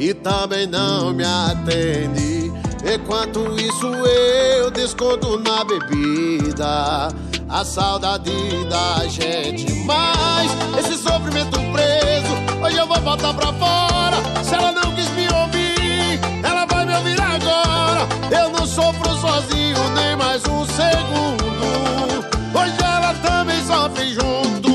e também não me atende. Enquanto isso eu desconto na bebida a saudade da gente. Mas esse sofrimento preso hoje eu vou botar pra fora. Se ela não quis me ouvir, ela vai me ouvir agora. Eu não sofro sozinho nem mais um segundo. Hoje ela também sofre junto.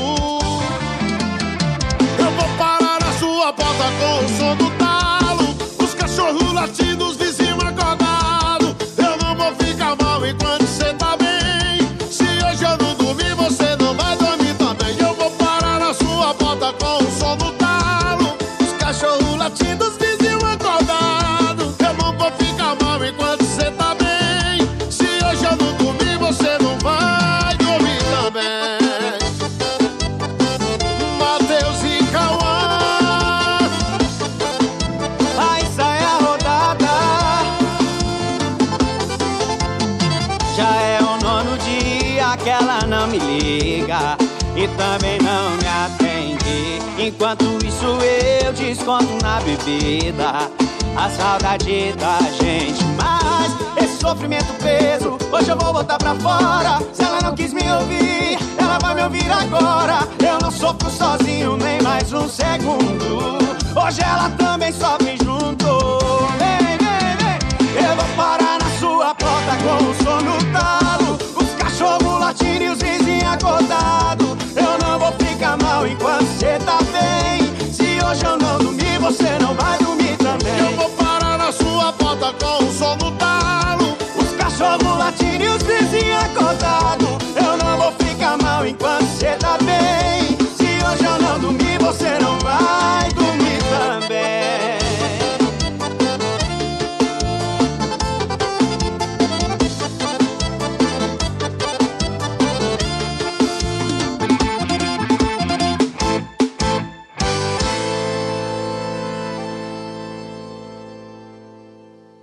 Eu vou parar na sua porta com o som do talo, os cachorros latindo, os vizinhos acordados. Eu não vou ficar mal enquanto cê tá bem. Se hoje eu não dormir, você não vai dormir também. Eu vou parar na sua porta com o som do talo, os cachorros latindo, os vizinhos acordados. Eu não vou ficar mal enquanto cê tá bem. Se hoje eu não dormir, você não vai dormir também. Matheus e Cauã, aí sai a rodada. Já é o 9º dia que ela não me liga e também não me atende. Enquanto isso eu desconto na bebida a saudade da gente. Mas esse sofrimento preso hoje eu vou botar pra fora. Se ela não quis me ouvir, ela vai me ouvir agora. Eu não sofro sozinho nem mais um segundo. Hoje ela também sofre junto.